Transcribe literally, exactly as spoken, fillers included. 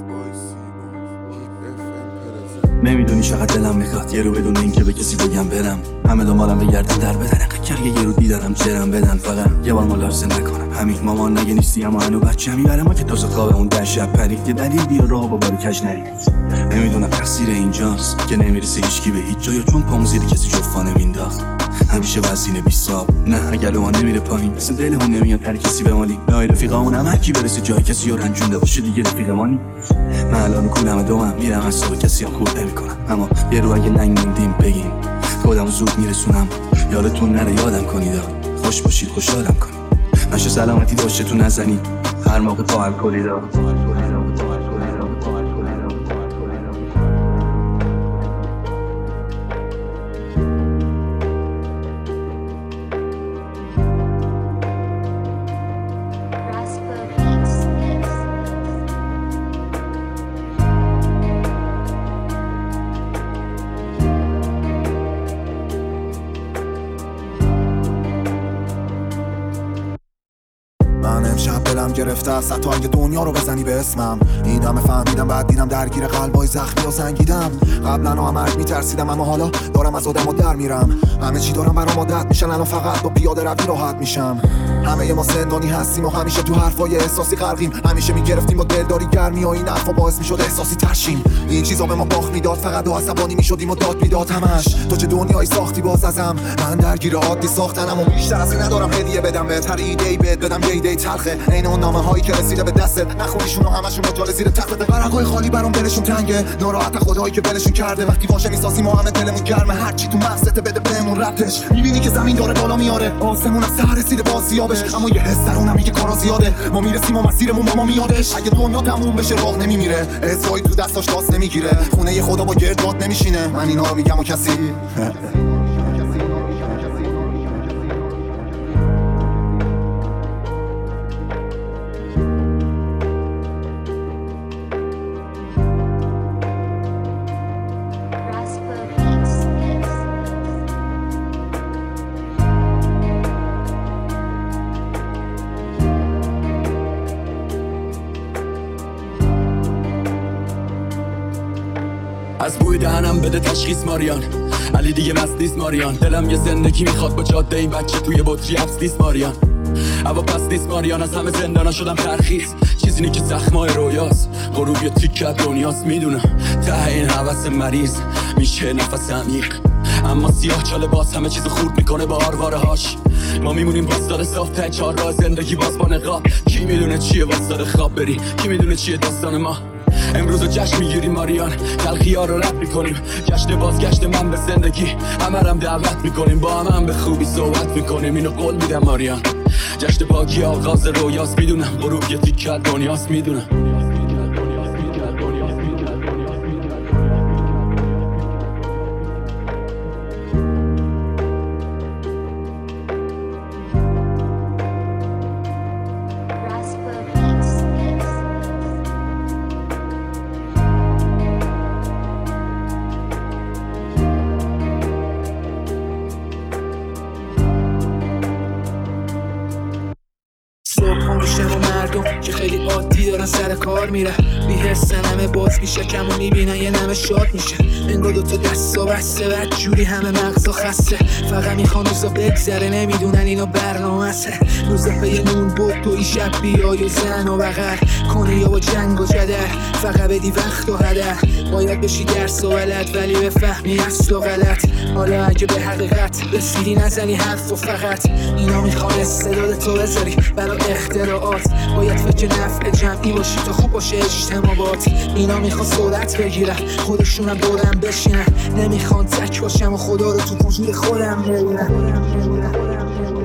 نمیدونی چقدر دلم میخواد یه رو بدون اینکه به کسی بگم برم، همه دنبالم بگردن در بدن انقدر یه رو دیدنم جرم بدن، فقط یه بار ملاحظه نکنم همین مامان نگه نیستی اما هنو بچه همی برم ما که تو خواب اون ده شب پرید یه دلیل بیا راه با باری کج نرید. نمیدونم تقصیر اینجاست که نمیرسه هیچکی به هیچ جا یا چون پامو زیر کسی جفا نمینداخت همیشه وزینه بیساب. نه اگر ما نمیره پایین مثل دل هم نمیاد هر کسی به مالی نای رفیقامون هم هرکی برسه جای کسی رو رنجونده باشه دیگه رفیق مانی. من الان کولم دومم میرم از صبح کسی هم خورد نمیکنم اما یه رو اگه لنگ موندیم بگیم خودم زود میرسونم یادتون نره یادم کنید خوش باشید خوشحالم کنید نشه سلامتی داشتتون نزنید هر موقع پا الکلی دار. من امشب دلم گرفته است حتی اگه دنیا رو بزنی به اسمم. این همه فهمیدم بعد دیدم درگیر قلبای زخمی و سنگیدم. قبلا هم مرگ میترسیدم اما حالا دارم از آدم و در میرم. همه چی دارم برام عادت میشن الان فقط با پیاده روی راحت میشم. همه ما زندانی هستیم و همیشه تو حرفای احساسی غرقیم. همیشه میگرفتیم با دلداری گرمی و این حرفا باعث میشد احساسی ترشیم. این چیزا به ما باخت میداد فقط و عصبانی میشدیم و داد میداد همش. تو چه دنیایی ساختی باز ازم من درگیر عادی ساختنم و بیشتر از این ندارم هدیه بدم بهت هر ایده‌ای بهت بدم یه ایده تلخه عین اون نامه هایی که رسیده به دستت نخونیشون و همشون مجال زیر تخت. ورقای خالی برام دلشون تنگه ناراحت خدایی که دلشون کرده وقتی واژه میسازیم و همه دلمون گرمه هر چی تو مغزت بده بهمون ربطش. میبینی که زمین داره بالا میاره آسمون از سر رسیده بازیابش اما یه حس درونم میگه کارا زیاده ما میرسیم و مسیرمون با ما میادش. اگه دنیا تموم بشه راه نمیمیره اسمایی تو دستاش داست نمیگیره خونه خدا با گردات نمیشینه. من اینا رو میگم و کسی از بوی دهنم بده تشخیص ماریان علی دیگه مست نیست ماریان. دلم یه زندگی میخواد با جاده این بچه توی بطری حبس نیست ماریان. هوا پس نیست ماریان از همه زندانا شدم ترخیص چیزی نی که زخمای رویاست غروب یه تیکه دنیاست. میدونم ته این حوث مریض میشه نفس عمیق اما سیاه چاله باز همه چیزو خورد میکنه با آرواره هاش. ما میمونیم واسطاد صاف ته چهار راه زندگی باز با نقاب. کی میدونه چیه واسطاد خواب بری کی میدونه چیه داستان ما. امروز رو جشن میگیریم ماریان تلخی ها رو رد میکنیم جشن بازگشت من به زندگی همه رم دعوت میکنیم با هم هم به خوبی صحبت میکنیم اینو قول میدم ماریان. جشن پاکی آغاز رویاست میدونم غروب یه تیکه دنیاست میدونم. صبح میشم و مردم که خیلی عادی دارن سر کار میره بی حسن همه باز میشه کم و میبینن یه نمه شاد میشه انگار دوتا دست و بسته بد جوری همه مغزا خسته فقط میخوان روزا بگذره نمیدونن اینو برنامه سه روزا پی نون بود توی شب بیای و زن و بغل کنه یا با جنگ و جدر فقط بدی وقت و هدر باید بشی درس و ولد ولی بفهمی اصل و غلط. حالا اگه به حقیقت رسیدی نزنی حرف و فقط اینا میخوان استعداد تو بذاری برای اختراعات باید فکر نفع جمعی باشی تا خوب باشه اجتماعات. اینا میخوان سرعت بگیرن خودشونم دورم بشینن نمیخوان تک باشم و خدا رو تو وجود خودم ببینم.